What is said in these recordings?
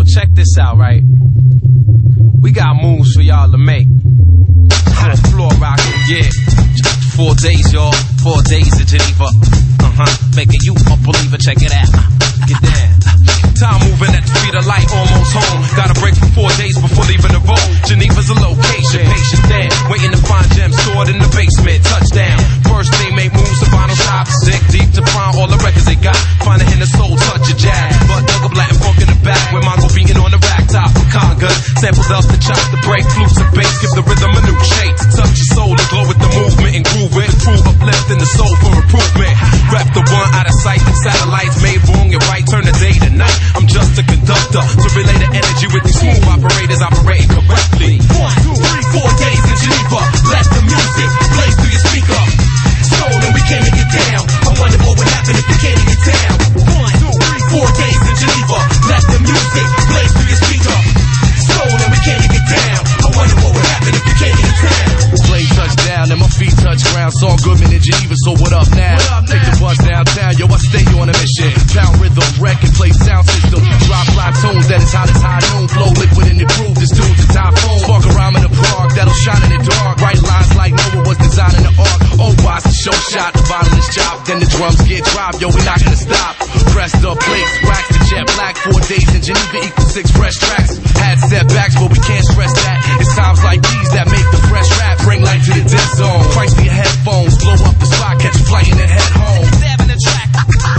check this out, right? We got moves for y'all to make. Fourth floor rockin', yeah. 4 days, y'all. 4 days in Geneva. Making you a believer, check it out. Get down. Time moving at the speed of light, almost home. Got a break for 4 days before leaving the road. Geneva's a location, patient there. Waiting to find gems stored in the basement. Touchdown. First they make moves to vinyl shops. Dig deep to find all the records they got. Find a hint of soul, touch a jazz. But dug a Latin funk in the back. With Mongo beating on the rack top. Conga. Samples else to chop the break. Flutes and bass. Give the rhythm a new shape. Touch your soul and glow with the movement and groove it. Prove uplifting the soul for improvement. Rap the one out of sight. The satellites made wrong and right. Turn the day to night. I'm just a conductor to relay the energy with these smooth operators operating correctly. 1, 2, 3, 4 days in Geneva. Let the music play through your speaker. Stolen, we can't make it down. I wonder what would happen if you can't get down. 1, 2, 3, 4 days in Geneva. Let the music play through your speaker. Stolen, we can't get down. I wonder what would happen if you can't get down. Plane touchdown and my feet touch ground. Saul Goodman in Geneva, so what up now? Take the bus downtown, yo, I stay on a mission. Pound rhythm, wreck and play sound system. Drop fly tunes that is hot as high noon. Flow liquid in the groove, this tune's a typhoon. Spark a rhyme in the park, that'll shine in the dark. Write lines like Noah was designing the ark. Oh, why it's a show shot, the violence chop. Then the drums get dropped, yo, we're not gonna stop. Pressed up plates, wax the jet black. 4 days in Geneva equals 6 fresh tracks. Had setbacks, but we can't stress that. It's times like these that make the fresh rap. Bring light to the dead zone. Price for your headphones, blow up the spot, catch a flight and then head home. Stabbing the track.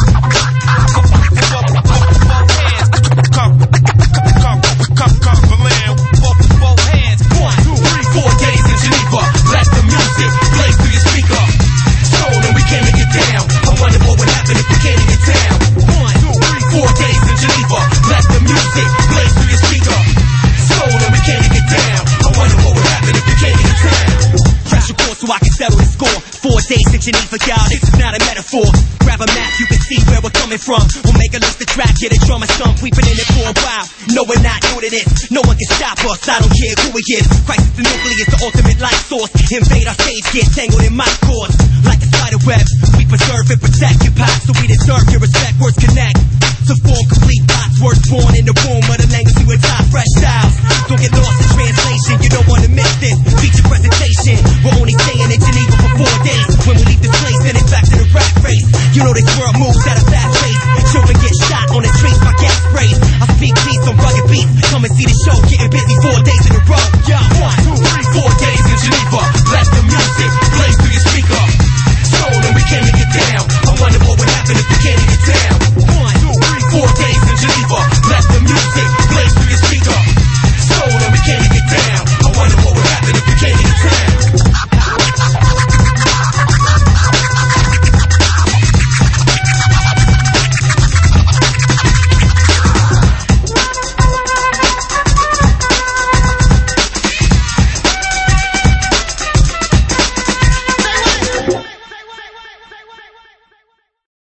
Come for land. Both hands. 1, 2, 3, 4 days in Geneva. Let the music play through your speaker. Stolen, we can't make it down. I wonder what would happen if we can't get down. 1, 2, 3, 4 days in Geneva. Let the music play through your speaker. Stolen, we can't get down. I wonder what would happen if we can't get down. Press your course so I can settle the score. 4 days in Geneva, y'all, this is not a metaphor. Grab a map, you can see where we're coming from. We'll make a list of tracks, get a drum and stump. We've been in it for a while. No, we're not new to this. No one can stop us, I don't care who we is. Crisis the nucleus, the ultimate light source. Invade our stage, get tangled in my course. Like a spider web, we preserve and protect your path. So we deserve your respect, words connect. To form complete thoughts, words born in the womb of the